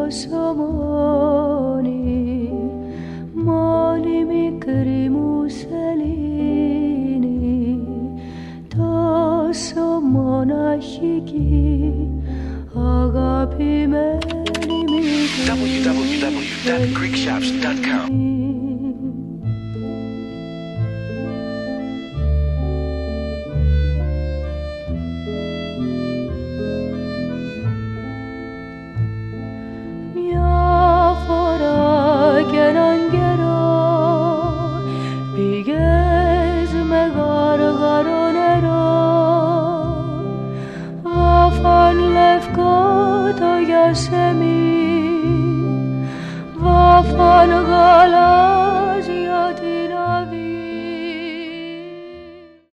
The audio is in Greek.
τόσο μόνη, μόνη μικρή μου σελήνη, τόσο μοναχική, αγαπημένη μικρή. www.greekshops.com